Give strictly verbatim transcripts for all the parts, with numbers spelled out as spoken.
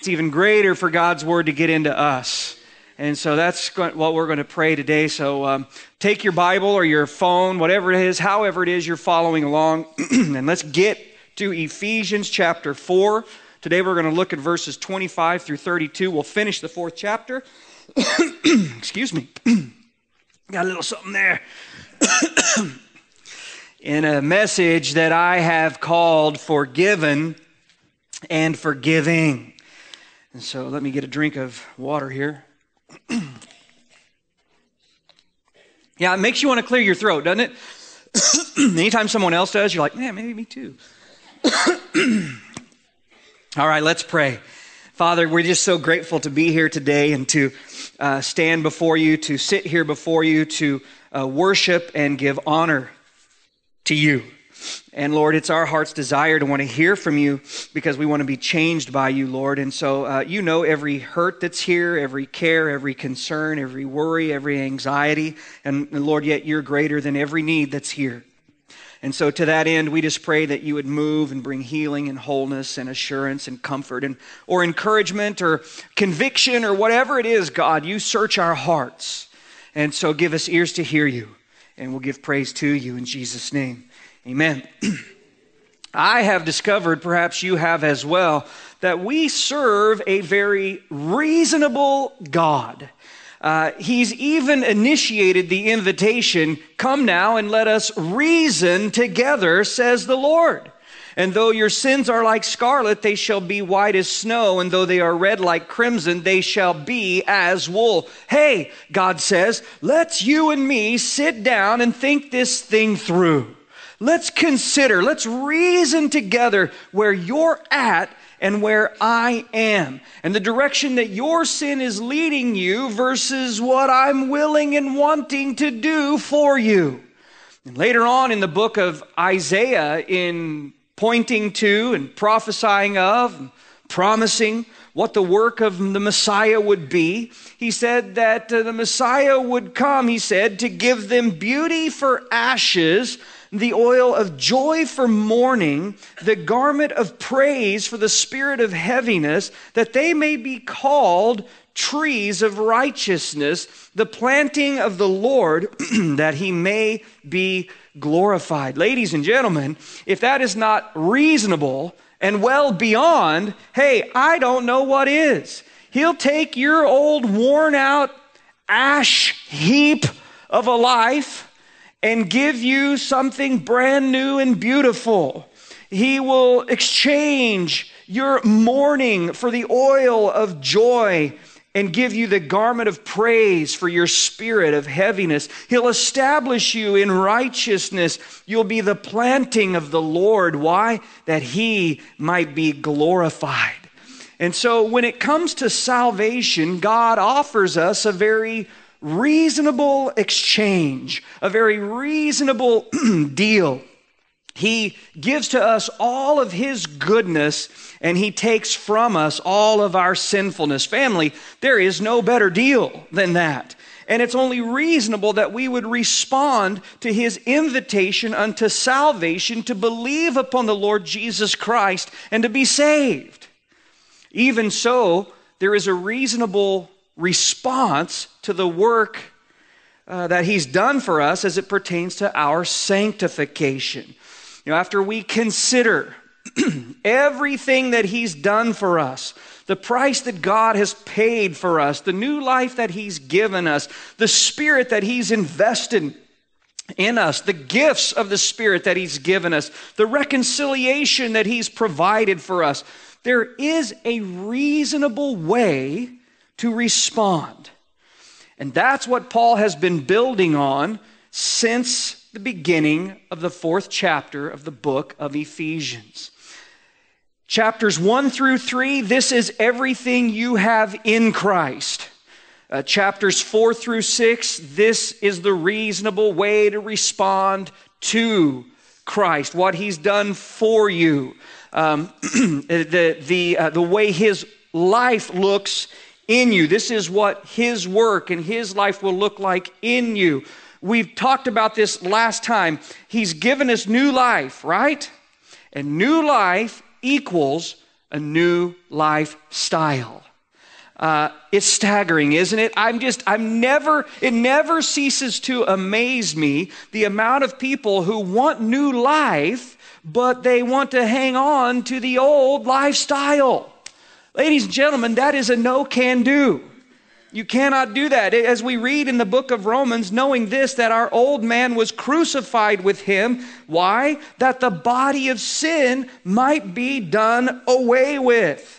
It's even greater for God's word to get into us. And so that's what we're going to pray today. So um, take your Bible or your phone, whatever it is, however it is you're following along, and let's get to Ephesians chapter four. Today we're going to look at verses twenty-five through thirty-two. We'll finish the fourth chapter. Excuse me. Got a little something there. In a message that I have called Forgiven and Forgiving. And so let me get a drink of water here. Yeah, it makes you want to clear your throat, doesn't it? Anytime someone else does, you're like, man, maybe me too. All right, let's pray. Father, we're just so grateful to be here today and to uh, stand before you, to sit here before you, to uh, worship and give honor to you. And Lord, it's our heart's desire to want to hear from you because we want to be changed by you, Lord. And so uh, you know every hurt that's here, every care, every concern, every worry, every anxiety. And, and Lord, yet you're greater than every need that's here. And so to that end, we just pray that you would move and bring healing and wholeness and assurance and comfort and or encouragement or conviction or whatever it is, God, you search our hearts. And so give us ears to hear you, and we'll give praise to you in Jesus' name. Amen. I have discovered, perhaps you have as well, that we serve a very reasonable God. Uh, he's even initiated the invitation, come now and let us reason together, says the Lord. And though your sins are like scarlet, they shall be white as snow. And though they are red like crimson, they shall be as wool. Hey, God says, let's you and me sit down and think this thing through. Let's consider, let's reason together where you're at and where I am, and the direction that your sin is leading you versus what I'm willing and wanting to do for you. And later on in the book of Isaiah, in pointing to and prophesying of, and promising what the work of the Messiah would be, he said that uh, the Messiah would come, he said, to give them beauty for ashes, the oil of joy for mourning, the garment of praise for the spirit of heaviness, that they may be called trees of righteousness, the planting of the Lord, that he may be glorified. Ladies and gentlemen, if that is not reasonable and well beyond, hey, I don't know what is. He'll take your old worn out ash heap of a life and give you something brand new and beautiful. He will exchange your mourning for the oil of joy and give you the garment of praise for your spirit of heaviness. He'll establish you in righteousness. You'll be the planting of the Lord. Why? That he might be glorified. And so when it comes to salvation, God offers us a very reasonable exchange, a very reasonable deal. He gives to us all of his goodness, and he takes from us all of our sinfulness. Family, there is no better deal than that. And it's only reasonable that we would respond to his invitation unto salvation, to believe upon the Lord Jesus Christ and to be saved. Even so, there is a reasonable response to the work uh, that he's done for us as it pertains to our sanctification. You know, after we consider everything that he's done for us, the price that God has paid for us, the new life that he's given us, the Spirit that he's invested in us, the gifts of the Spirit that he's given us, the reconciliation that he's provided for us, there is a reasonable way to respond. And that's what Paul has been building on since the beginning of the fourth chapter of the book of Ephesians. Chapters one through three, this is everything you have in Christ. Uh, chapters four through six, this is the reasonable way to respond to Christ, what he's done for you, um, the, the, uh, the way his life looks in you. This is what his work and his life will look like in you. We've talked about this last time. He's given us new life, right? And new life equals a new lifestyle. Uh, it's staggering, isn't it? I'm just, I'm never, it never ceases to amaze me the amount of people who want new life, but they want to hang on to the old lifestyle. Ladies and gentlemen, that is a no-can-do. You cannot do that. As we read in the book of Romans, knowing this, that our old man was crucified with him. Why? That the body of sin might be done away with.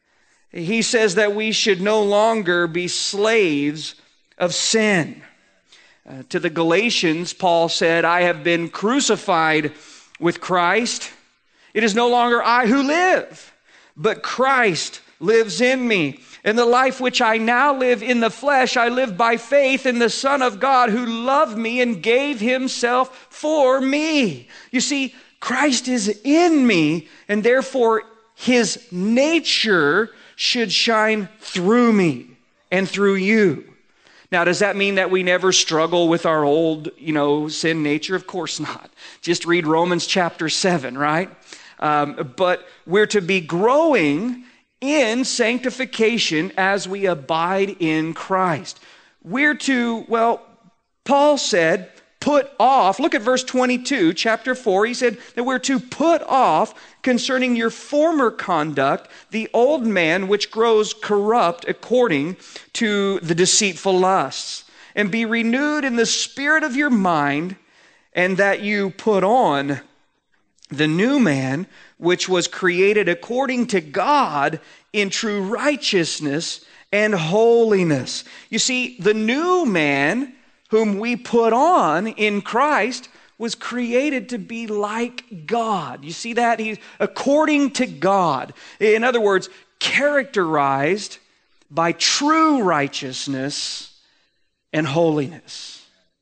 He says that we should no longer be slaves of sin. Uh, to the Galatians, Paul said, I have been crucified with Christ. It is no longer I who live, but Christ lives in me. And the life which I now live in the flesh, I live by faith in the Son of God who loved me and gave himself for me. You see, Christ is in me, and therefore his nature should shine through me and through you. Now, does that mean that we never struggle with our old, you know, sin nature? Of course not. Just read Romans chapter seven, right? Um, but we're to be growing in sanctification as we abide in Christ. We're to, well, Paul said, put off. Look at verse twenty-two, chapter four. He said that we're to put off concerning your former conduct the old man which grows corrupt according to the deceitful lusts, and be renewed in the spirit of your mind, and that you put on the new man which was created according to God in true righteousness and holiness. You see, the new man whom we put on in Christ was created to be like God. You see that? He's according to God. In other words, characterized by true righteousness and holiness.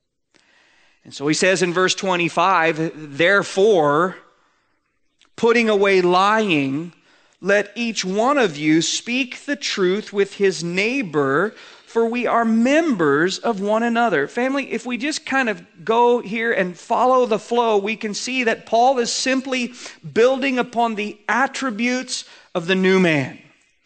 And so he says in verse twenty-five, therefore, putting away lying, let each one of you speak the truth with his neighbor, for we are members of one another. Family, if we just kind of go here and follow the flow, we can see that Paul is simply building upon the attributes of the new man.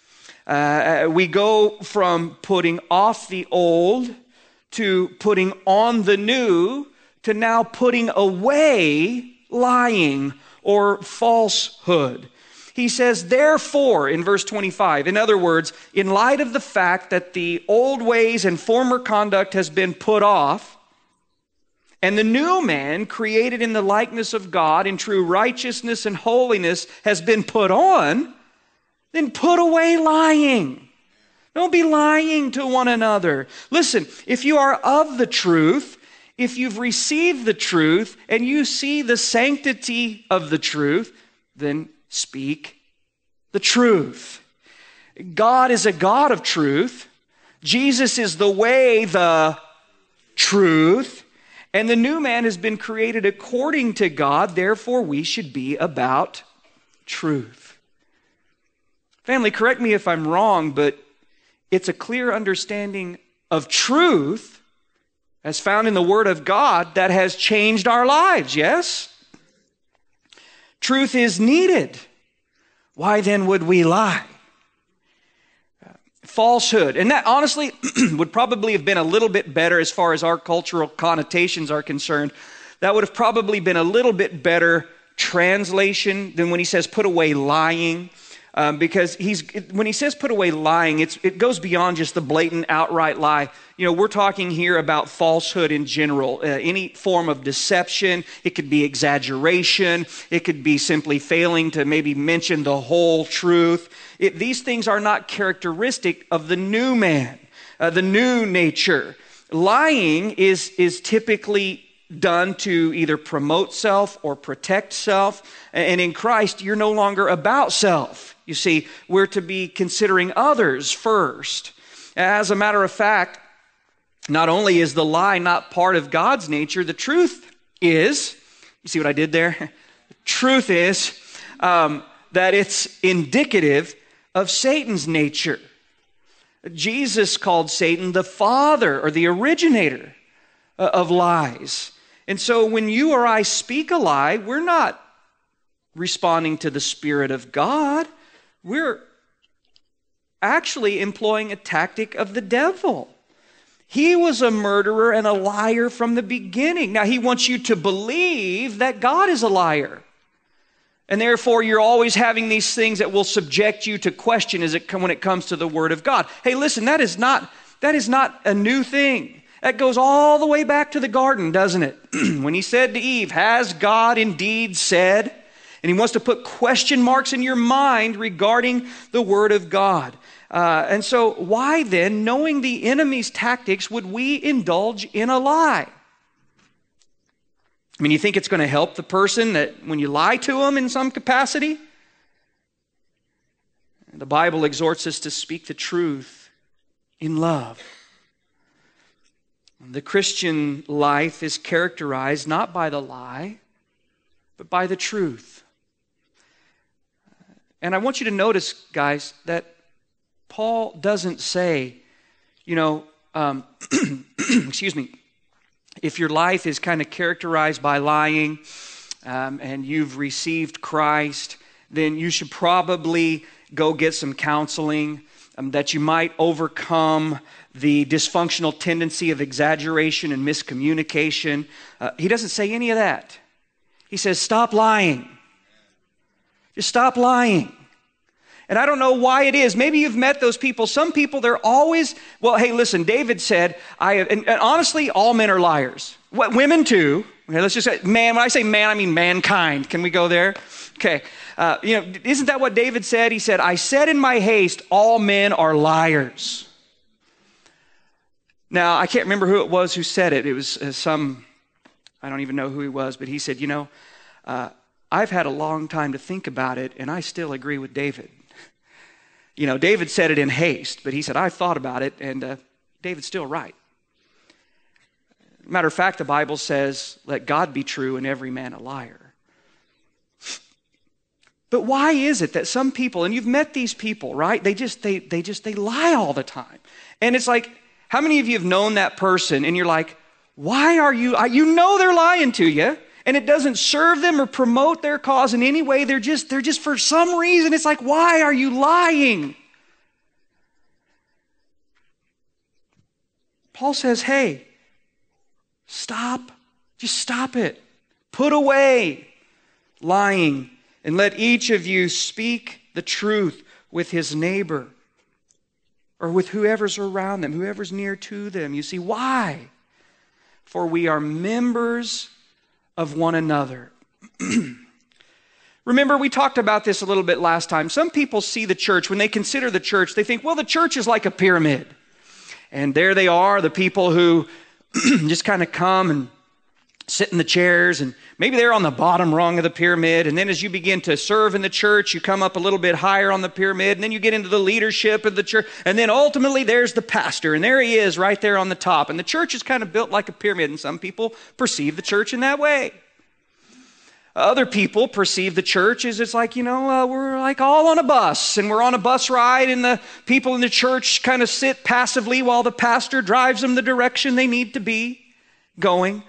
Uh, we go from putting off the old to putting on the new to now putting away lying or falsehood. He says, therefore, in verse twenty-five, in other words, in light of the fact that the old ways and former conduct has been put off, and the new man, created in the likeness of God in true righteousness and holiness, has been put on, then put away lying. Don't be lying to one another. Listen, if you are of the truth, if you've received the truth, and you see the sanctity of the truth, then speak the truth. God is a God of truth. Jesus is the way, the truth. And the new man has been created according to God. Therefore, we should be about truth. Family, correct me if I'm wrong, but it's a clear understanding of truth as found in the Word of God that has changed our lives, yes? Truth is needed. Why then would we lie? Uh, falsehood. And that honestly would probably have been a little bit better as far as our cultural connotations are concerned. That would have probably been a little bit better translation than when he says put away lying. Um, because he's when he says put away lying, it's, it goes beyond just the blatant outright lie. You know, we're talking here about falsehood in general. Uh, any form of deception. It could be exaggeration. It could be simply failing to maybe mention the whole truth. It, these things are not characteristic of the new man, uh, the new nature. Lying is, is typically done to either promote self or protect self. And in Christ, you're no longer about self. You see, we're to be considering others first. As a matter of fact, not only is the lie not part of God's nature, the truth is, you see what I did there? The truth is um, that it's indicative of Satan's nature. Jesus called Satan the father or the originator of lies. And so when you or I speak a lie, we're not responding to the Spirit of God. we're actually employing a tactic of the devil. He was a murderer and a liar from the beginning. Now, he wants you to believe that God is a liar. And therefore, you're always having these things that will subject you to question as it, when it comes to the Word of God. Hey, listen, that is not, that is not a new thing. That goes all the way back to the garden, doesn't it? When he said to Eve, has God indeed said? And he wants to put question marks in your mind regarding the Word of God. Uh, and so why then, knowing the enemy's tactics, would we indulge in a lie? I mean, you think it's going to help the person that when you lie to them in some capacity? The Bible exhorts us to speak the truth in love. The Christian life is characterized not by the lie, but by the truth. And I want you to notice, guys, that Paul doesn't say, you know, um, excuse me, if your life is kind of characterized by lying um, and you've received Christ, then you should probably go get some counseling, um, that you might overcome the dysfunctional tendency of exaggeration and miscommunication. Uh, he doesn't say any of that. He says, stop lying. Just stop lying. And I don't know why it is. Maybe you've met those people. Some people, they're always, well, hey, listen, David said, I have, and, and honestly, all men are liars. What, women too. Okay, let's just say, man, when I say man, I mean mankind. Can we go there? Okay. Uh, you know, isn't that what David said? He said, I said in my haste, all men are liars. Now, I can't remember who it was who said it. It was uh, some, I don't even know who he was, but he said, you know, uh, I've had a long time to think about it, and I still agree with David. You know, David said it in haste, but he said, I thought about it, and uh, David's still right. Matter of fact, the Bible says, let God be true and every man a liar. But why is it that some people, and you've met these people, right? They just, they, they just, they lie all the time. And it's like, how many of you have known that person, and you're like, why are you, you know they're lying to you, and it doesn't serve them or promote their cause in any way. They're just, they're just for some reason, it's like, why are you lying? Paul says, hey, stop. Just stop it. Put away lying and let each of you speak the truth with his neighbor or with whoever's around them, whoever's near to them. You see, why? For we are members of one another. Remember, we talked about this a little bit last time. Some people see the church, when they consider the church, they think, well, the church is like a pyramid. And there they are, the people who just kind of come and sit in the chairs, and maybe they're on the bottom rung of the pyramid. And then as you begin to serve in the church, you come up a little bit higher on the pyramid, and then you get into the leadership of the church. And then ultimately there's the pastor, and there he is right there on the top. And the church is kind of built like a pyramid, and some people perceive the church in that way. Other people perceive the church as it's like, you know, uh, we're like all on a bus, and we're on a bus ride, and the people in the church kind of sit passively while the pastor drives them the direction they need to be going.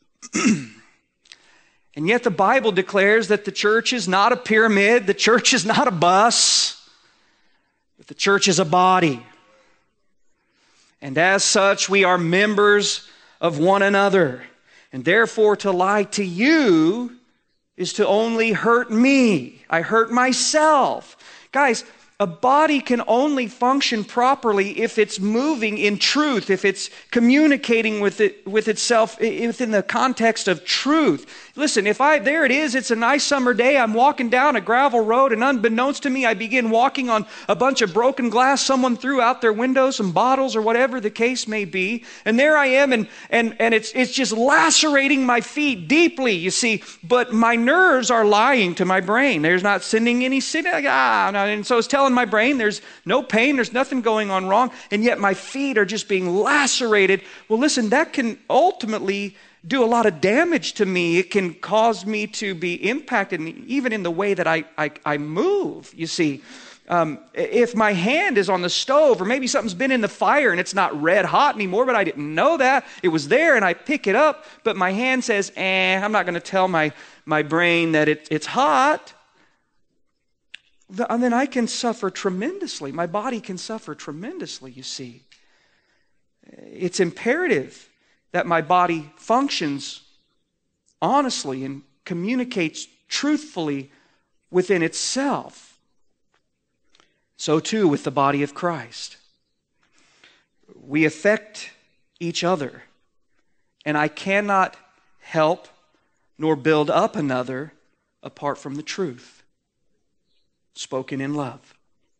And yet the Bible declares that the church is not a pyramid, the church is not a bus, but the church is a body. And as such, we are members of one another. And therefore, to lie to you is to only hurt me. I hurt myself. Guys, a body can only function properly if it's moving in truth, if it's communicating with it with itself within the context of truth. Listen, if I, there it is, it's a nice summer day, I'm walking down a gravel road, and unbeknownst to me, I begin walking on a bunch of broken glass. Someone threw out their window some bottles or whatever the case may be. And there I am, and and and it's it's just lacerating my feet deeply, you see. But my nerves are lying to my brain. There's not sending any signal. Ah, and so it's telling my brain there's no pain, there's nothing going on wrong, and yet my feet are just being lacerated. Well, listen, that can ultimately do a lot of damage to me. It can cause me to be impacted even in the way that I, I, I move, you see. Um, if my hand is on the stove, or maybe something's been in the fire and it's not red hot anymore, but I didn't know that. It was there and I pick it up, but my hand says, eh, I'm not going to tell my, my brain that it, it's hot. and then I can suffer tremendously. My body can suffer tremendously, you see. It's imperative that my body functions honestly and communicates truthfully within itself. So too with the body of Christ. We affect each other, and I cannot help nor build up another apart from the truth, spoken in love.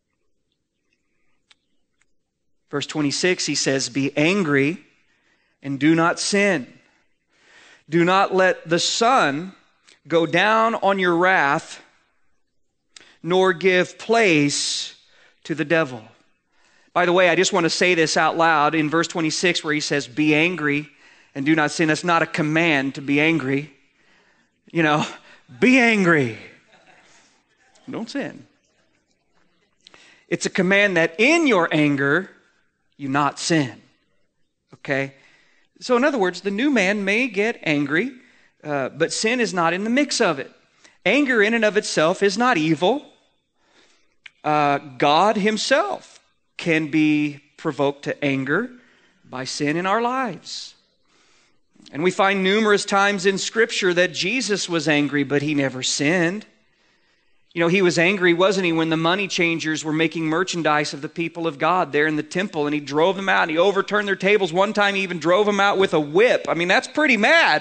Verse twenty-six, he says, be angry and do not sin. Do not let the sun go down on your wrath, nor give place to the devil. By the way, I just want to say this out loud in verse twenty-six where he says, be angry and do not sin. That's not a command to be angry. You know, be angry. Don't sin. It's a command that in your anger, you not sin. Okay? So in other words, the new man may get angry, uh, but sin is not in the mix of it. Anger in and of itself is not evil. Uh, God himself can be provoked to anger by sin in our lives. And we find numerous times in Scripture that Jesus was angry, but he never sinned. You know, he was angry, wasn't he, when the money changers were making merchandise of the people of God there in the temple, and he drove them out, and he overturned their tables. One time he even drove them out with a whip. I mean, that's pretty mad.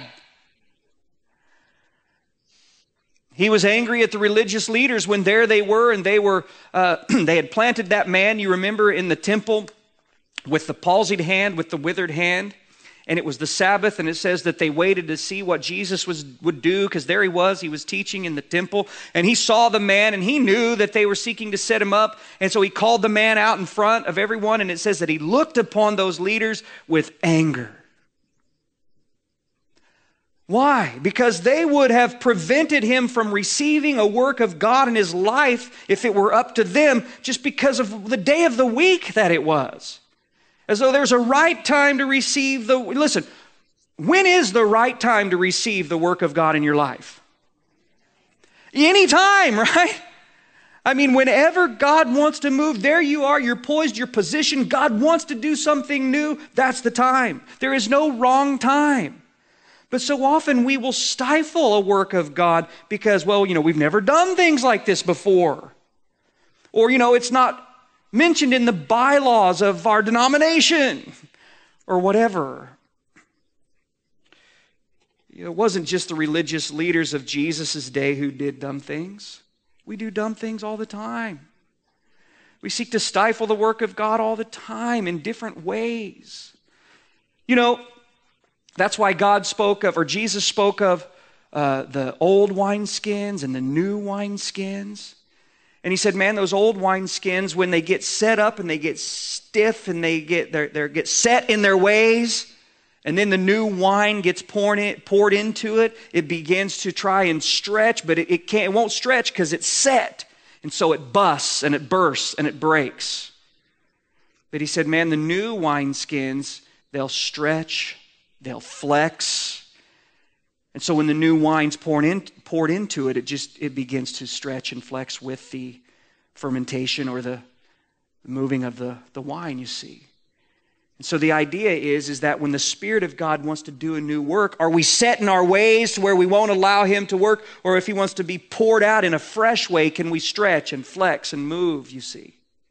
He was angry at the religious leaders when there they were, and they were uh, they had planted that man, you remember, in the temple with the palsied hand, with the withered hand. And it was the Sabbath, and it says that they waited to see what Jesus was, would do, because there he was, he was teaching in the temple, and he saw the man, and he knew that they were seeking to set him up, and so he called the man out in front of everyone, and it says that he looked upon those leaders with anger. Why? Because they would have prevented him from receiving a work of God in his life if it were up to them, just because of the day of the week that it was. As though there's a right time to receive the... Listen, when is the right time to receive the work of God in your life? Anytime, right? I mean, whenever God wants to move, there you are, you're poised, you're positioned. God wants to do something new, that's the time. There is no wrong time. But so often we will stifle a work of God because, well, you know, we've never done things like this before. Or, you know, it's not mentioned in the bylaws of our denomination or whatever. It wasn't just the religious leaders of Jesus' day who did dumb things. We do dumb things all the time. We seek to stifle the work of God all the time in different ways. You know, that's why God spoke of, or Jesus spoke of uh, the old wineskins and the new wineskins. And he said, man, those old wineskins, when they get set up and they get stiff and they get they get set in their ways, and then the new wine gets poured, in, poured into it, it begins to try and stretch, but it, it, can't, it won't stretch because it's set. And so it busts and it bursts and it breaks. But he said, man, the new wineskins, they'll stretch, they'll flex. And so when the new wine's poured, in, poured into it, it just it begins to stretch and flex with the fermentation or the moving of the, the wine, you see. And so the idea is, is that when the Spirit of God wants to do a new work, are we set in our ways to where we won't allow Him to work? Or if He wants to be poured out in a fresh way, can we stretch and flex and move, you see?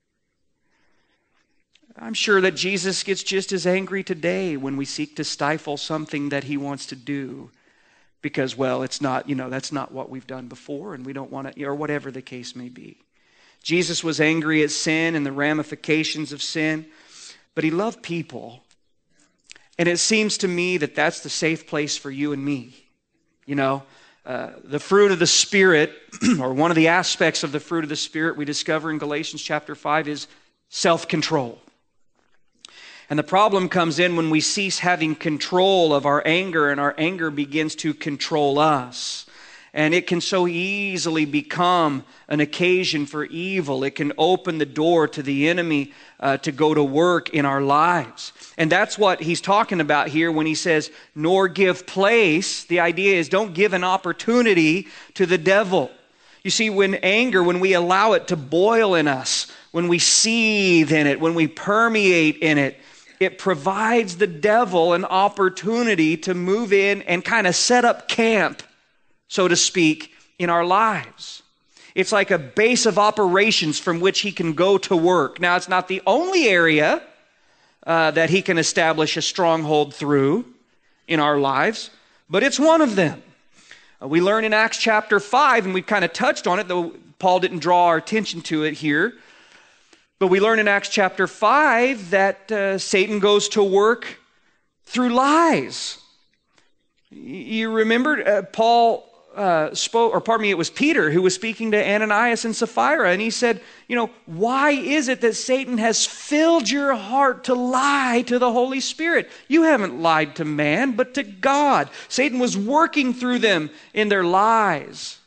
I'm sure that Jesus gets just as angry today when we seek to stifle something that He wants to do. Because, well, it's not, you know, that's not what we've done before, and we don't want to, or whatever the case may be. Jesus was angry at sin and the ramifications of sin, but He loved people. And it seems to me that that's the safe place for you and me. You know, uh, the fruit of the Spirit, or one of the aspects of the fruit of the Spirit we discover in Galatians chapter five is self-control. And the problem comes in when we cease having control of our anger and our anger begins to control us. And it can so easily become an occasion for evil. It can open the door to the enemy uh, to go to work in our lives. And that's what he's talking about here when he says, nor give place. The idea is don't give an opportunity to the devil. You see, when anger, when we allow it to boil in us, when we seethe in it, when we permeate in it, it provides the devil an opportunity to move in and kind of set up camp, so to speak, in our lives. It's like a base of operations from which he can go to work. Now, it's not the only area uh, that he can establish a stronghold through in our lives, but it's one of them. Uh, we learn in Acts chapter five, and we've kind of touched on it, though Paul didn't draw our attention to it here. But we learn in Acts chapter five that uh, Satan goes to work through lies. You remember uh, Paul uh, spoke, or pardon me, it was Peter who was speaking to Ananias and Sapphira, and he said, you know, why is it that Satan has filled your heart to lie to the Holy Spirit? You haven't lied to man, but to God. Satan was working through them in their lies.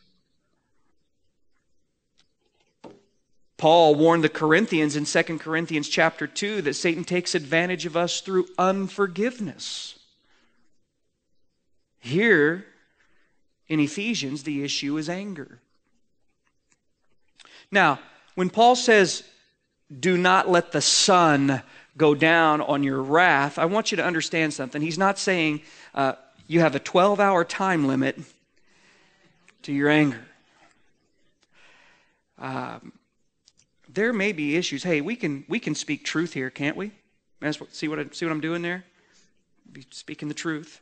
Paul warned the Corinthians in Second Corinthians chapter two that Satan takes advantage of us through unforgiveness. Here in Ephesians, the issue is anger. Now, when Paul says, do not let the sun go down on your wrath, I want you to understand something. He's not saying uh, you have a twelve-hour time limit to your anger. Um, There may be issues. Hey, we can we can speak truth here, can't we? See what I, see what I'm doing there? Be speaking the truth.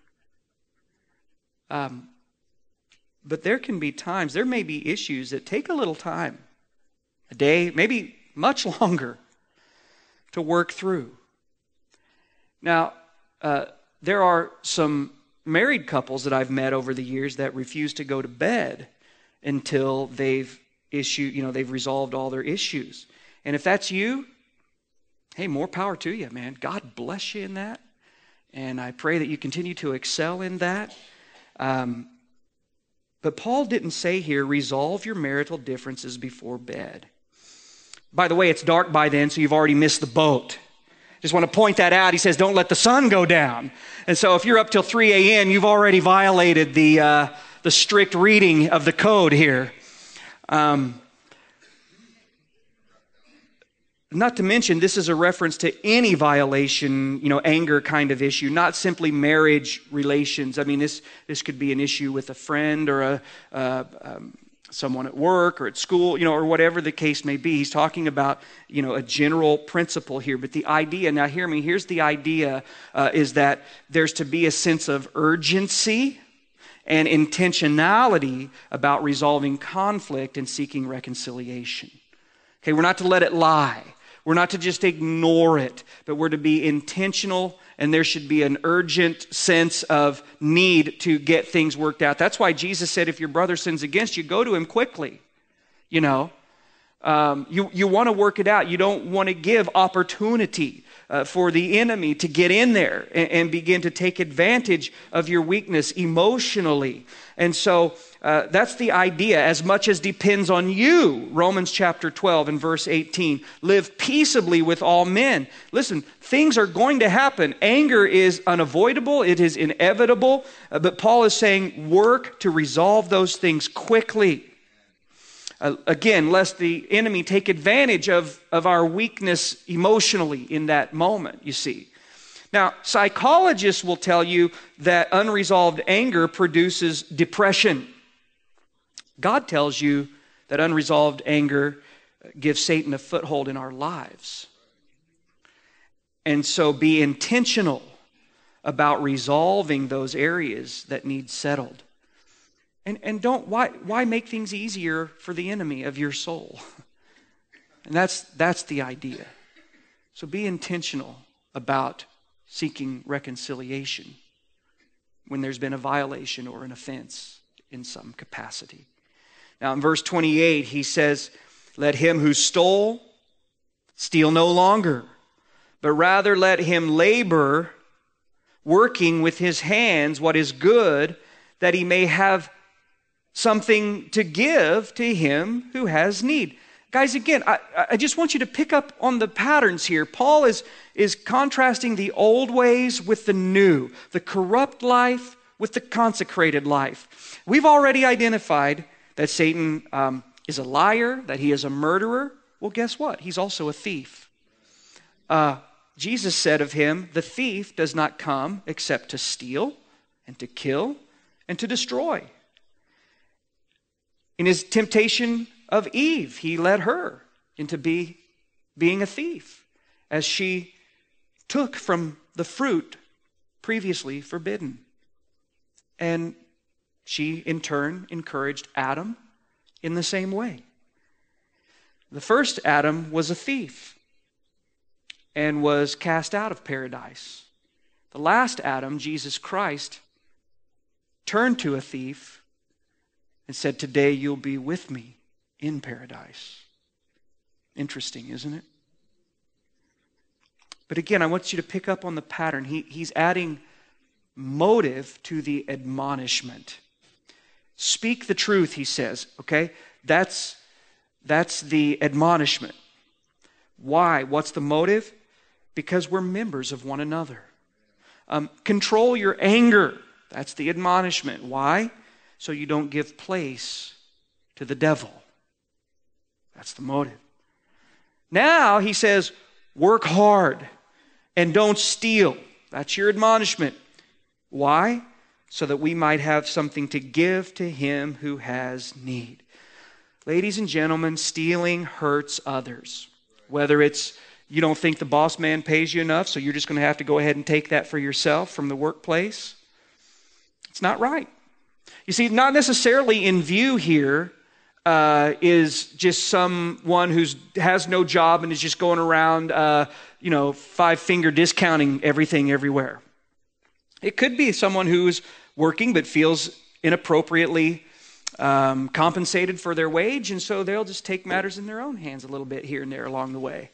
Um, but there can be times, there may be issues that take a little time, a day, maybe much longer, to work through. Now, uh, there are some married couples that I've met over the years that refuse to go to bed until they've issue, you know, they've resolved all their issues. And if that's you, hey, more power to you, man. God bless you in that. And I pray that you continue to excel in that. Um, but Paul didn't say here, resolve your marital differences before bed. By the way, it's dark by then, so you've already missed the boat. Just want to point that out. He says, don't let the sun go down. And so if you're up till three a.m., you've already violated the, uh, the strict reading of the code here. Um, not to mention, this is a reference to any violation, you know, anger kind of issue, not simply marriage relations. I mean, this this could be an issue with a friend or a uh, um, someone at work or at school, you know, or whatever the case may be. He's talking about, you know, a general principle here. But the idea, now hear me, here's the idea, uh, is that there's to be a sense of urgency and intentionality about resolving conflict and seeking reconciliation. Okay, we're not to let it lie. We're not to just ignore it, but we're to be intentional, and there should be an urgent sense of need to get things worked out. That's why Jesus said, if your brother sins against you, go to him quickly. You know, um, you, you want to work it out. You don't want to give opportunity Uh, for the enemy to get in there and, and begin to take advantage of your weakness emotionally. And so uh, that's the idea. As much as depends on you, Romans chapter twelve and verse eighteen, live peaceably with all men. Listen, things are going to happen. Anger is unavoidable. It is inevitable. Uh, but Paul is saying, work to resolve those things quickly. Uh, again, lest the enemy take advantage of, of our weakness emotionally in that moment, you see. Now, psychologists will tell you that unresolved anger produces depression. God tells you that unresolved anger gives Satan a foothold in our lives. And so be intentional about resolving those areas that need settled. And, and don't, why, why make things easier for the enemy of your soul? And that's, that's the idea. So be intentional about seeking reconciliation when there's been a violation or an offense in some capacity. Now in verse twenty-eight, he says, let him who stole steal no longer, but rather let him labor, working with his hands what is good, that he may have something to give to him who has need. Guys, again, I, I just want you to pick up on the patterns here. Paul is, is contrasting the old ways with the new, the corrupt life with the consecrated life. We've already identified that Satan um, is a liar, that he is a murderer, well, guess what? He's also a thief. Uh, Jesus said of him, the thief does not come except to steal and to kill and to destroy. In his temptation of Eve, he led her into be, being a thief as she took from the fruit previously forbidden. And she, in turn, encouraged Adam in the same way. The first Adam was a thief and was cast out of paradise. The last Adam, Jesus Christ, turned to a thief and said, today you'll be with me in paradise. Interesting, isn't it? But again, I want you to pick up on the pattern. He, he's adding motive to the admonishment. Speak the truth, he says, okay? That's, that's the admonishment. Why? What's the motive? Because we're members of one another. Um, control your anger. That's the admonishment. Why? So you don't give place to the devil. That's the motive. Now he says, work hard and don't steal. That's your admonishment. Why? So that we might have something to give to him who has need. Ladies and gentlemen, stealing hurts others. Whether it's you don't think the boss man pays you enough, so you're just going to have to go ahead and take that for yourself from the workplace. It's not right. You see, not necessarily in view here uh, is just someone who has no job and is just going around, uh, you know, five-finger discounting everything everywhere. It could be someone who's working but feels inappropriately um, compensated for their wage, and so they'll just take matters in their own hands a little bit here and there along the way.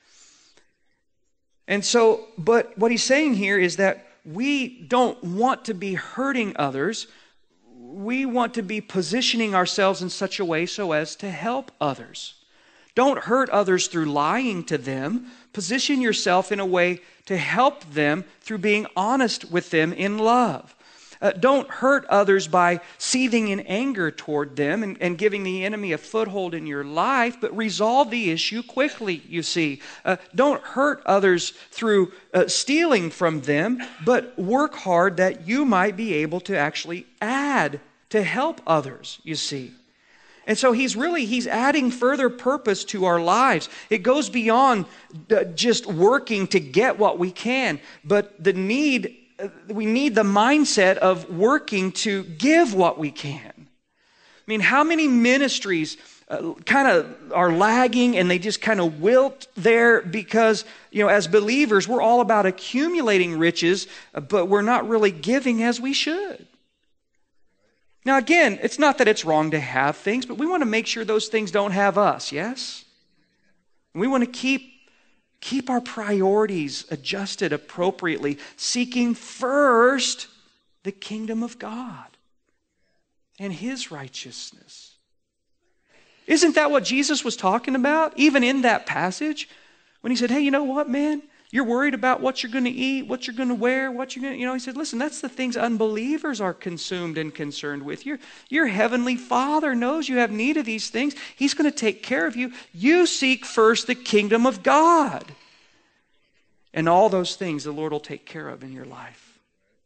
And so, but what he's saying here is that we don't want to be hurting others. We want to be positioning ourselves in such a way so as to help others. Don't hurt others through lying to them. Position yourself in a way to help them through being honest with them in love. Uh, don't hurt others by seething in anger toward them and, and giving the enemy a foothold in your life, but resolve the issue quickly, you see. Uh, don't hurt others through uh, stealing from them, but work hard that you might be able to actually add to help others, you see. And so he's really, he's adding further purpose to our lives. It goes beyond uh, just working to get what we can, but the need we need the mindset of working to give what we can. I mean, how many ministries uh, kind of are lagging and they just kind of wilt there because, you know, as believers, we're all about accumulating riches, uh, but we're not really giving as we should. Now, again, it's not that it's wrong to have things, but we want to make sure those things don't have us, yes? We want to keep Keep our priorities adjusted appropriately, seeking first the kingdom of God and his righteousness. Isn't that what Jesus was talking about, even in that passage? When he said, hey, you know what, man? You're worried about what you're going to eat, what you're going to wear, what you're going to, you know, he said, listen, that's the things unbelievers are consumed and concerned with. Your, your heavenly Father knows you have need of these things. He's going to take care of you. You seek first the kingdom of God. And all those things the Lord will take care of in your life.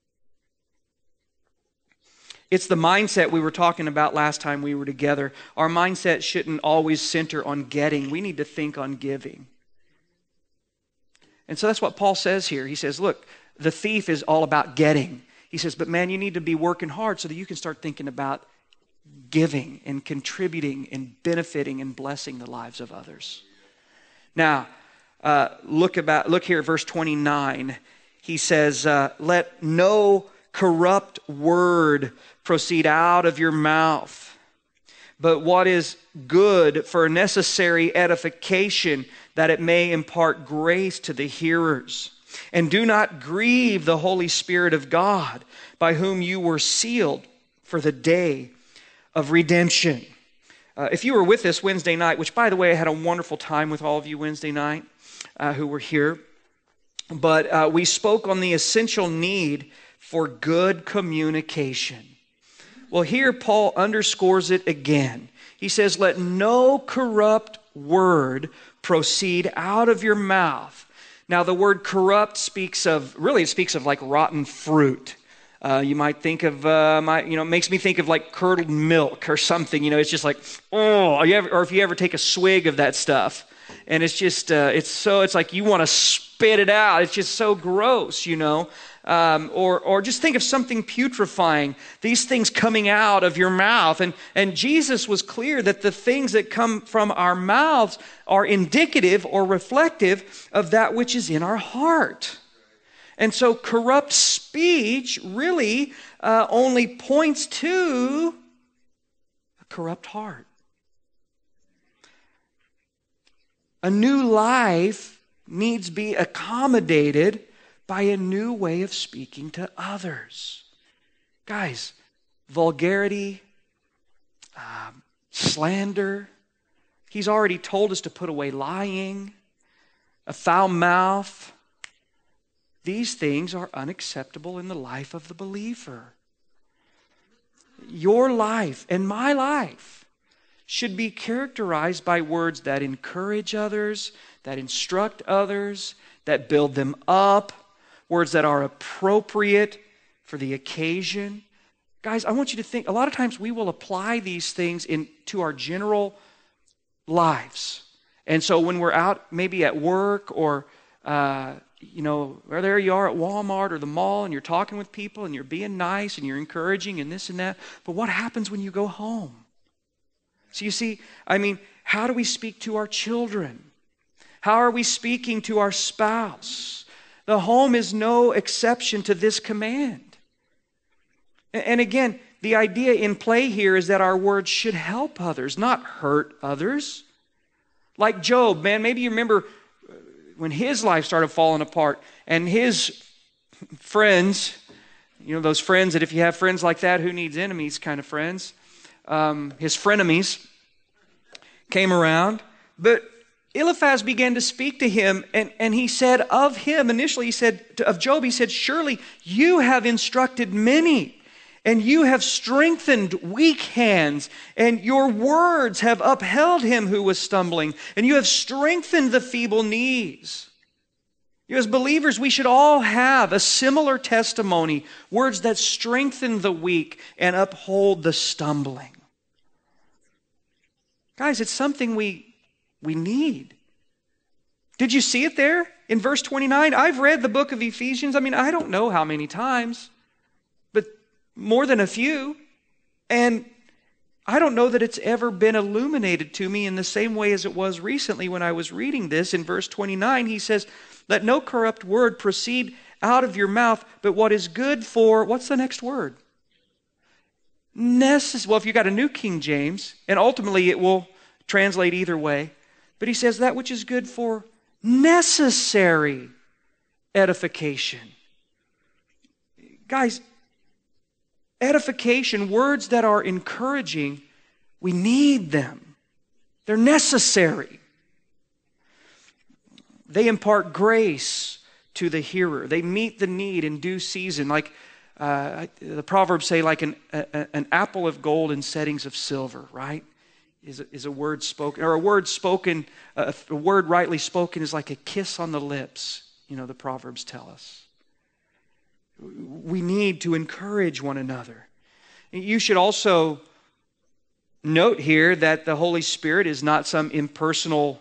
It's the mindset we were talking about last time we were together. Our mindset shouldn't always center on getting. We need to think on giving. And so that's what Paul says here. He says, look, the thief is all about getting. He says, but man, you need to be working hard so that you can start thinking about giving and contributing and benefiting and blessing the lives of others. Now, uh, look about look here at verse twenty-nine. He says, uh, let no corrupt word proceed out of your mouth, but what is good for necessary edification, that it may impart grace to the hearers. And do not grieve the Holy Spirit of God, by whom you were sealed for the day of redemption. Uh, if you were with us Wednesday night, which by the way, I had a wonderful time with all of you Wednesday night uh, who were here, but uh, we spoke on the essential need for good communication. Well, here Paul underscores it again. He He says, let no corrupt word proceed out of your mouth. Now, the word corrupt speaks of, really it speaks of like rotten fruit. Uh, you might think of, uh, my, you know, it makes me think of like curdled milk or something. You know, it's just like, oh, you ever, or if you ever take a swig of that stuff, and it's just, uh, it's so, it's like you want to spit it out. It's just so gross, you know. Um, or, or just think of something putrefying, these things coming out of your mouth. And, and Jesus was clear that the things that come from our mouths are indicative or reflective of that which is in our heart. And so corrupt speech really uh, only points to a corrupt heart. A new life needs to be accommodated by a new way of speaking to others. Guys, vulgarity, um, slander, he's already told us to put away lying, a foul mouth. These things are unacceptable in the life of the believer. Your life and my life should be characterized by words that encourage others, that instruct others, that build them up, words that are appropriate for the occasion. Guys, I want you to think, a lot of times we will apply these things into our general lives. And so when we're out maybe at work or, uh, you know, or there you are at Walmart or the mall and you're talking with people and you're being nice and you're encouraging and this and that. But what happens when you go home? So you see, I mean, how do we speak to our children? How are we speaking to our spouse? The home is no exception to this command. And again, the idea in play here is that our words should help others, not hurt others. Like Job, man, maybe you remember when his life started falling apart and his friends, you know, those friends that if you have friends like that, who needs enemies kind of friends, um, his frenemies came around. But Eliphaz began to speak to him, and, and he said of him, initially he said, to, of Job, he said, surely you have instructed many, and you have strengthened weak hands, and your words have upheld him who was stumbling, and you have strengthened the feeble knees. You, as believers, we should all have a similar testimony, words that strengthen the weak and uphold the stumbling. Guys, it's something we We need. Did you see it there in verse twenty-nine? I've read the book of Ephesians. I mean, I don't know how many times, but more than a few. And I don't know that it's ever been illuminated to me in the same way as it was recently when I was reading this. In verse twenty-nine, he says, let no corrupt word proceed out of your mouth, but what is good for, what's the next word? Necess- well, if you got a New King James, and ultimately it will translate either way. But he says that which is good for necessary edification. Guys, edification, words that are encouraging, we need them. They're necessary. They impart grace to the hearer. They meet the need in due season. Like uh, the Proverbs say, like an, a, an apple of gold in settings of silver, right? Is a, is a word spoken, or a word spoken, uh, a word rightly spoken is like a kiss on the lips, you know, the Proverbs tell us. We need to encourage one another. You should also note here that the Holy Spirit is not some impersonal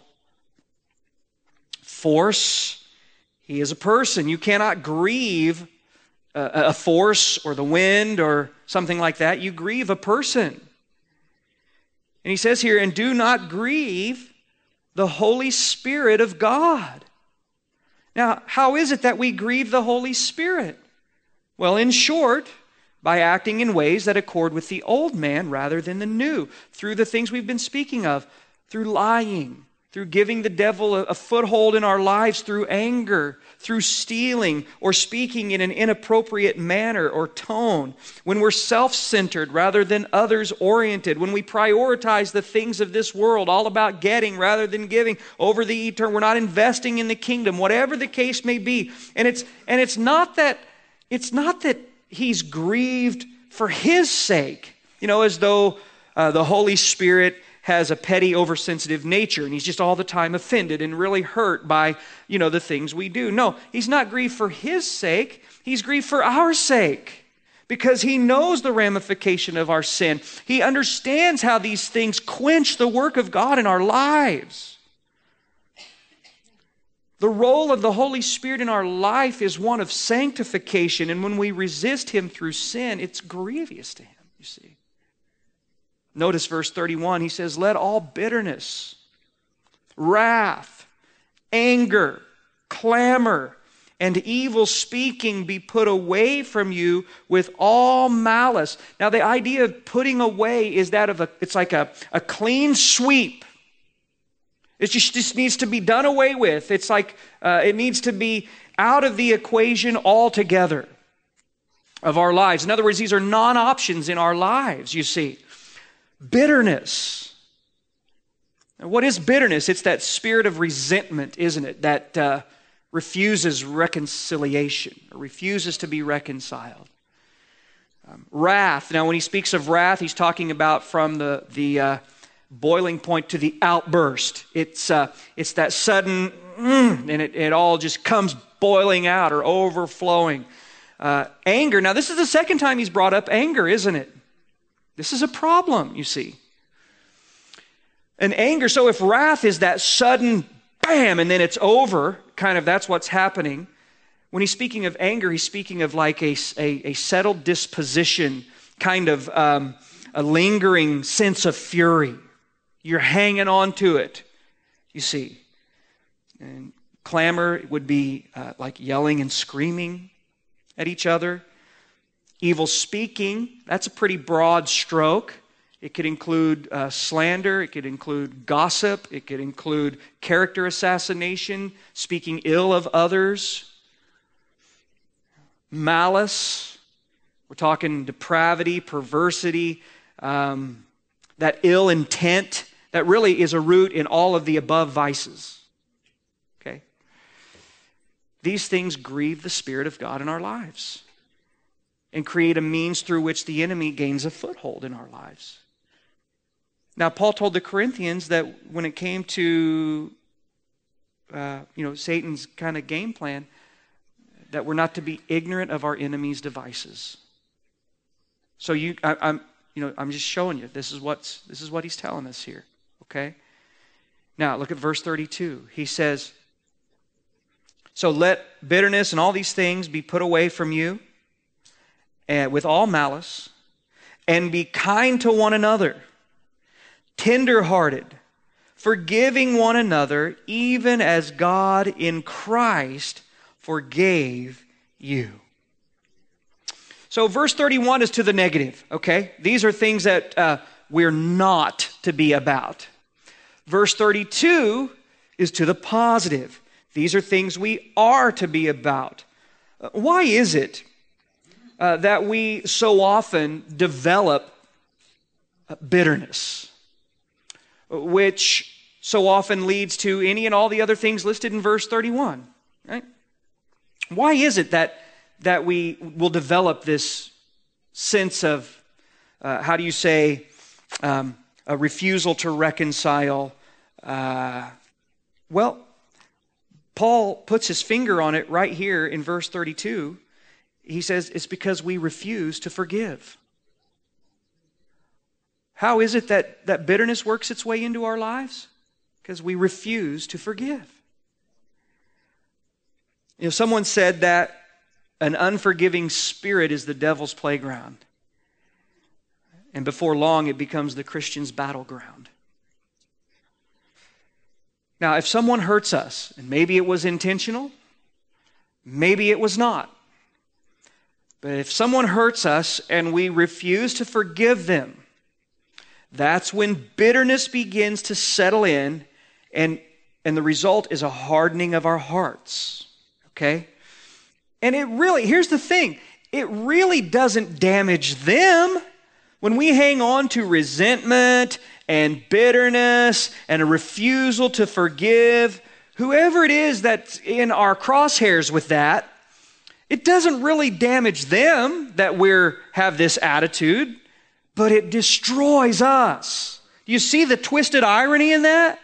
force. He is a person. You cannot grieve a, a force or the wind or something like that. You grieve a person. And he says here, and do not grieve the Holy Spirit of God. Now, how is it that we grieve the Holy Spirit? Well, in short, by acting in ways that accord with the old man rather than the new, through the things we've been speaking of, through lying, through giving the devil a, a foothold in our lives, through anger, through stealing, or speaking in an inappropriate manner or tone, when we're self-centered rather than others-oriented, when we prioritize the things of this world, all about getting rather than giving over the eternal, we're not investing in the kingdom, whatever the case may be. And it's and it's not that it's not that he's grieved for his sake, you know, as though uh, the Holy Spirit has a petty, oversensitive nature, and he's just all the time offended and really hurt by, you know, the things we do. No, he's not grieved for his sake. He's grieved for our sake, because he knows the ramification of our sin. He understands how these things quench the work of God in our lives. The role of the Holy Spirit in our life is one of sanctification, and when we resist him through sin, it's grievous to him, you see. Notice verse thirty-one, he says, let all bitterness, wrath, anger, clamor, and evil speaking be put away from you with all malice. Now, the idea of putting away is that of a, it's like a, a clean sweep. It just, just needs to be done away with. It's like uh, it needs to be out of the equation altogether of our lives. In other words, these are non-options in our lives, you see. Bitterness. Now, what is bitterness? It's that spirit of resentment, isn't it? That uh, refuses reconciliation, or refuses to be reconciled. Um, wrath. Now, when he speaks of wrath, he's talking about from the... the uh, boiling point to the outburst. It's uh, it's that sudden, mm, and it, it all just comes boiling out or overflowing. Uh, anger. Now, this is the second time he's brought up anger, isn't it? This is a problem, you see. And anger, so if wrath is that sudden bam, and then it's over, kind of that's what's happening. When he's speaking of anger, he's speaking of like a, a, a settled disposition, kind of um, a lingering sense of fury. You're hanging on to it, you see. And clamor would be uh, like yelling and screaming at each other. Evil speaking, that's a pretty broad stroke. It could include uh, slander. It could include gossip. It could include character assassination, speaking ill of others. Malice, we're talking depravity, perversity, um, that ill intent. That really is a root in all of the above vices. Okay? These things grieve the Spirit of God in our lives and create a means through which the enemy gains a foothold in our lives. Now, Paul told the Corinthians that when it came to uh, you know, Satan's kind of game plan, that we're not to be ignorant of our enemy's devices. So you, I, I'm, you know, I'm just showing you this is what's this is what he's telling us here. Okay? Now, look at verse thirty-two. He says, so let bitterness and all these things be put away from you, and with all malice, and be kind to one another, tender-hearted, forgiving one another, even as God in Christ forgave you. So verse thirty-one is to the negative, okay? These are things that uh, we're not to be about. Verse thirty-two is to the positive. These are things we are to be about. Uh, why is it uh, that we so often develop uh, bitterness, which so often leads to any and all the other things listed in verse thirty-one, right? Why is it that, that we will develop this sense of, uh, how do you say, um, a refusal to reconcile? Uh, well, Paul puts his finger on it right here in verse thirty-two. He says it's because we refuse to forgive. How is it that, that bitterness works its way into our lives? Because we refuse to forgive. You know, someone said that an unforgiving spirit is the devil's playground. And before long, it becomes the Christian's battleground. Now, if someone hurts us, and maybe it was intentional, maybe it was not. But if someone hurts us and we refuse to forgive them, that's when bitterness begins to settle in, and, and the result is a hardening of our hearts. Okay? And it really, here's the thing, it really doesn't damage them. When we hang on to resentment and bitterness and a refusal to forgive, whoever it is that's in our crosshairs with that, it doesn't really damage them that we have this attitude, but it destroys us. Do you see the twisted irony in that?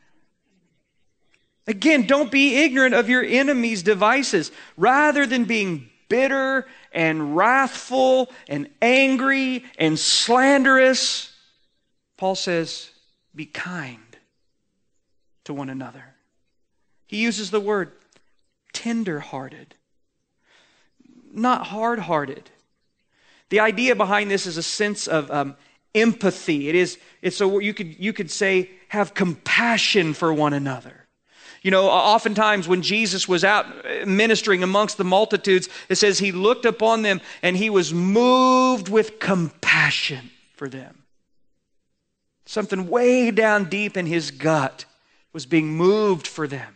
Again, don't be ignorant of your enemy's devices. Rather than being bitter and wrathful and angry and slanderous, Paul says, be kind to one another. He uses the word tender-hearted, not hard-hearted. The idea behind this is a sense of um, empathy. It is, it's a, you could, you could say, have compassion for one another. You know, oftentimes when Jesus was out ministering amongst the multitudes, it says he looked upon them and he was moved with compassion for them. Something way down deep in his gut was being moved for them.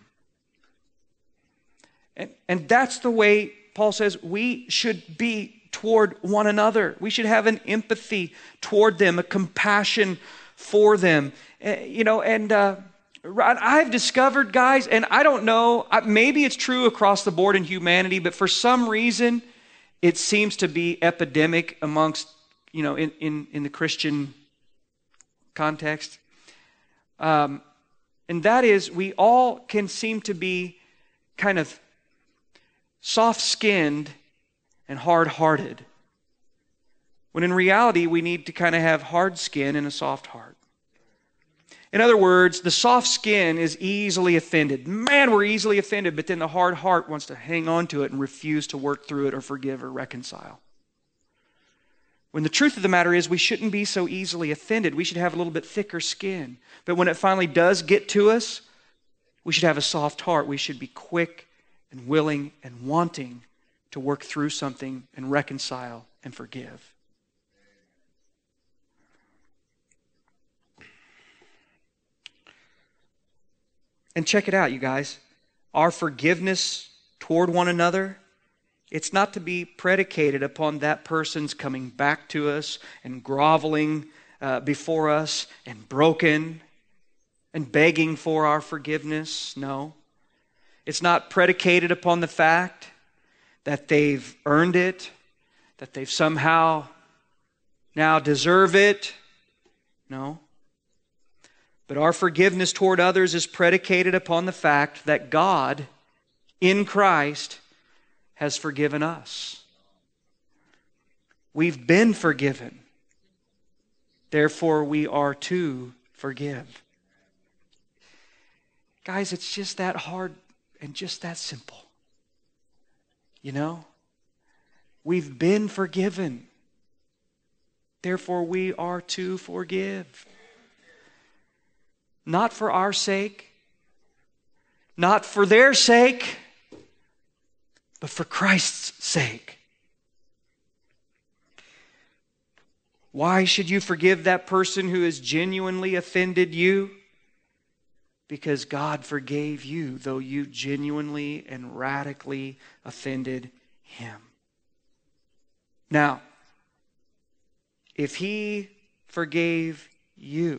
And, and that's the way Paul says we should be toward one another. We should have an empathy toward them, a compassion for them. Uh, you know, and... Uh, I've discovered, guys, and I don't know, maybe it's true across the board in humanity, but for some reason, it seems to be epidemic amongst, you know, in, in, in the Christian context. Um, and that is, we all can seem to be kind of soft-skinned and hard-hearted, when in reality, we need to kind of have hard skin and a soft heart. In other words, the soft skin is easily offended. Man, we're easily offended, but then the hard heart wants to hang on to it and refuse to work through it or forgive or reconcile. When the truth of the matter is, we shouldn't be so easily offended. We should have a little bit thicker skin. But when it finally does get to us, we should have a soft heart. We should be quick and willing and wanting to work through something and reconcile and forgive. And check it out, you guys. Our forgiveness toward one another, it's not to be predicated upon that person's coming back to us and groveling uh, before us and broken and begging for our forgiveness. No. It's not predicated upon the fact that they've earned it, that they've somehow now deserve it. No. But our forgiveness toward others is predicated upon the fact that God, in Christ, has forgiven us. We've been forgiven. Therefore, we are to forgive. Guys, it's just that hard and just that simple. You know? We've been forgiven. Therefore, we are to forgive. Not for our sake, not for their sake, but for Christ's sake. Why should you forgive that person who has genuinely offended you? Because God forgave you, though you genuinely and radically offended Him. Now, if He forgave you,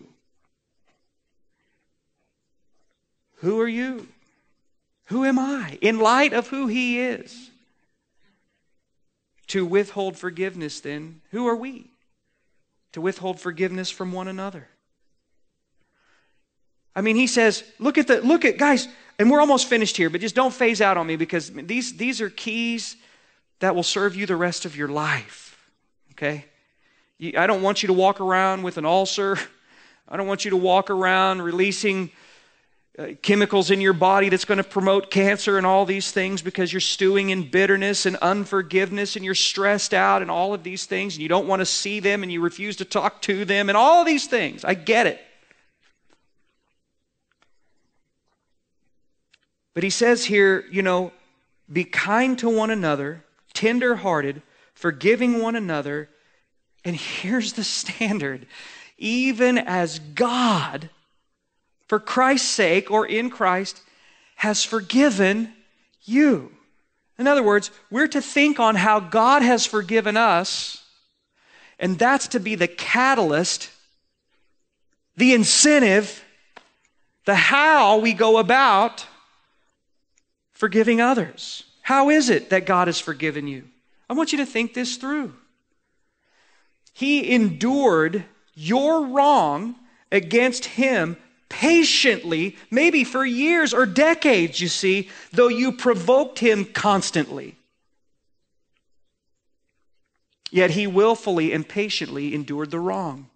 who are you? Who am I? In light of who He is, to withhold forgiveness, then, who are we? To withhold forgiveness from one another. I mean, he says, look at the, look at, guys, and we're almost finished here, but just don't phase out on me, because these, these are keys that will serve you the rest of your life. Okay? You, I don't want you to walk around with an ulcer. I don't want you to walk around releasing Uh, chemicals in your body that's going to promote cancer and all these things because you're stewing in bitterness and unforgiveness and you're stressed out and all of these things and you don't want to see them and you refuse to talk to them and all of these things. I get it. But he says here, you know, be kind to one another, tender-hearted, forgiving one another, and here's the standard, even as God, for Christ's sake, or in Christ, has forgiven you. In other words, we're to think on how God has forgiven us, and that's to be the catalyst, the incentive, the how we go about forgiving others. How is it that God has forgiven you? I want you to think this through. He endured your wrong against him patiently, maybe for years or decades, you see, though you provoked him constantly. Yet he willfully and patiently endured the wrong.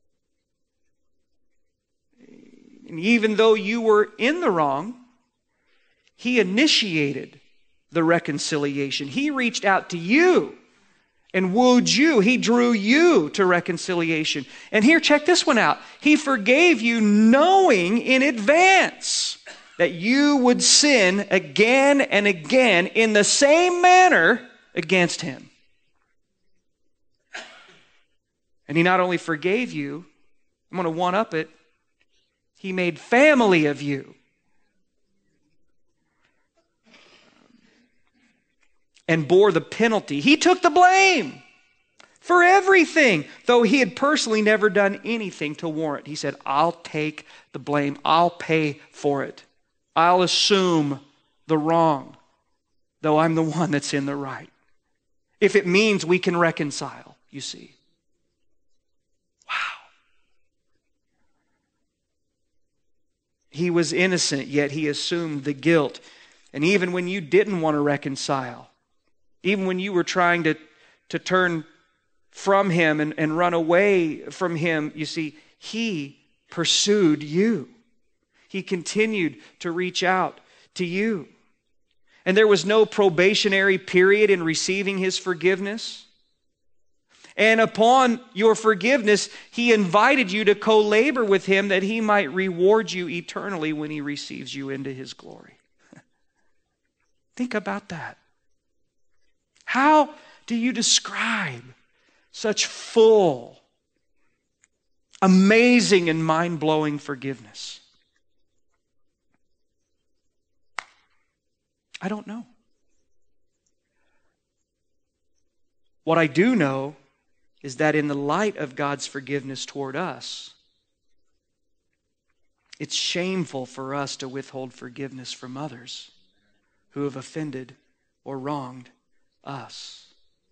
And even though you were in the wrong, he initiated the reconciliation. He reached out to you and wooed you. He drew you to reconciliation. And here, check this one out. He forgave you knowing in advance that you would sin again and again in the same manner against him. And he not only forgave you, I'm going to one-up it, he made family of you. And bore the penalty. He took the blame for everything, though he had personally never done anything to warrant. He said, I'll take the blame. I'll pay for it. I'll assume the wrong, though I'm the one that's in the right. If it means we can reconcile, you see. Wow. He was innocent, yet he assumed the guilt. And even when you didn't want to reconcile, even when you were trying to, to turn from him and, and run away from him, you see, he pursued you. He continued to reach out to you. And there was no probationary period in receiving his forgiveness. And upon your forgiveness, he invited you to co-labor with him that he might reward you eternally when he receives you into his glory. Think about that. How do you describe such full, amazing, and mind-blowing forgiveness? I don't know. What I do know is that in the light of God's forgiveness toward us, it's shameful for us to withhold forgiveness from others who have offended or wronged us.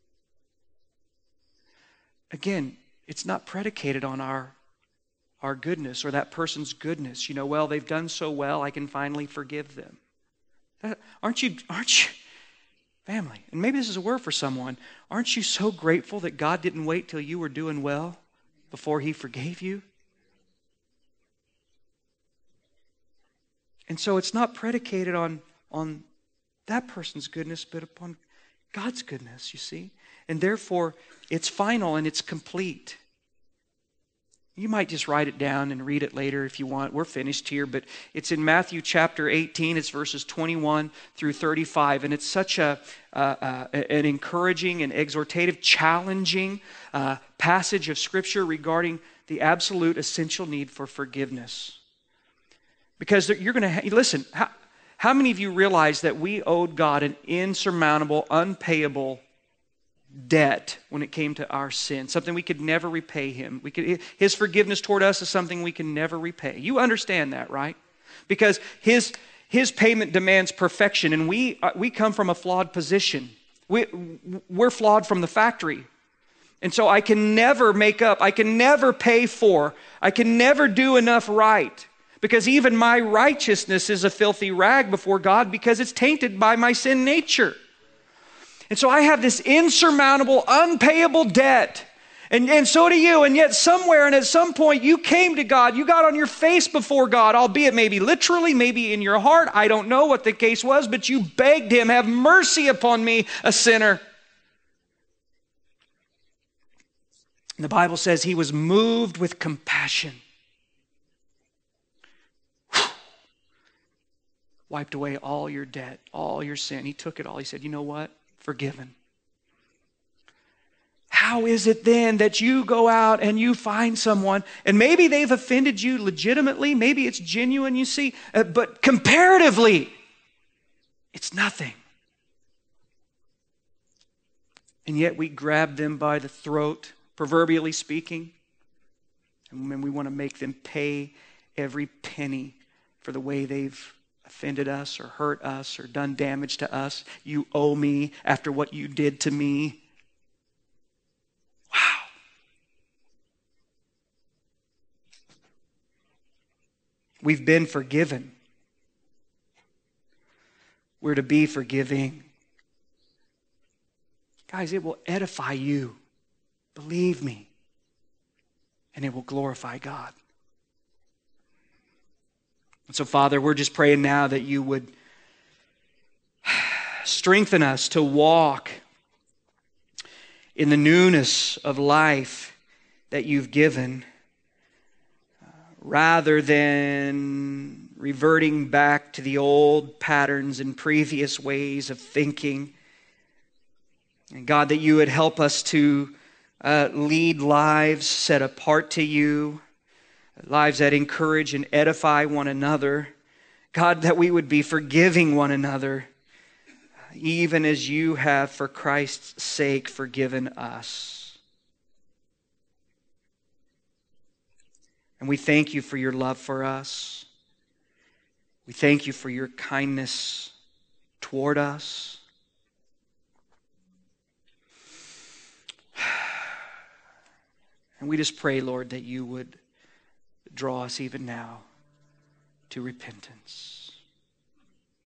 Again, it's not predicated on our, our goodness or that person's goodness. You know, well, they've done so well, I can finally forgive them. That, aren't you, aren't you, family, and maybe this is a word for someone, aren't you so grateful that God didn't wait till you were doing well before he forgave you? And so it's not predicated on, on that person's goodness, but upon God's goodness, you see. And therefore, it's final and it's complete. You might just write it down and read it later if you want. We're finished here, but it's in Matthew chapter eighteen. It's verses twenty-one through thirty-five. And it's such a uh, uh, an encouraging and exhortative, challenging uh, passage of Scripture regarding the absolute essential need for forgiveness. Because you're going to, ha- listen, how, how many of you realize that we owed God an insurmountable, unpayable debt when it came to our sin? Something we could never repay him. We could, his forgiveness toward us is something we can never repay. You understand that, right? Because his, his payment demands perfection, and we, uh, we come from a flawed position. We, we're flawed from the factory. And so I can never make up, I can never pay for, I can never do enough right. Because even my righteousness is a filthy rag before God because it's tainted by my sin nature. And so I have this insurmountable, unpayable debt. And, and so do you. And yet somewhere and at some point you came to God. You got on your face before God, albeit maybe literally, maybe in your heart. I don't know what the case was, but you begged him, have mercy upon me, a sinner. And the Bible says he was moved with compassion. Wiped away all your debt, all your sin. He took it all. He said, you know what? Forgiven. How is it then that you go out and you find someone, and maybe they've offended you legitimately, maybe it's genuine, you see, uh, but comparatively, it's nothing. And yet we grab them by the throat, proverbially speaking, and when we want to make them pay every penny for the way they've offended us or hurt us or done damage to us. You owe me after what you did to me. Wow. We've been forgiven. We're to be forgiving. Guys, it will edify you. Believe me. And it will glorify God. And so, Father, we're just praying now that you would strengthen us to walk in the newness of life that you've given, uh, rather than reverting back to the old patterns and previous ways of thinking. And God, that you would help us to uh, lead lives set apart to you, lives that encourage and edify one another. God, that we would be forgiving one another, even as you have, for Christ's sake, forgiven us. And we thank you for your love for us. We thank you for your kindness toward us. And we just pray, Lord, that you would draw us even now to repentance.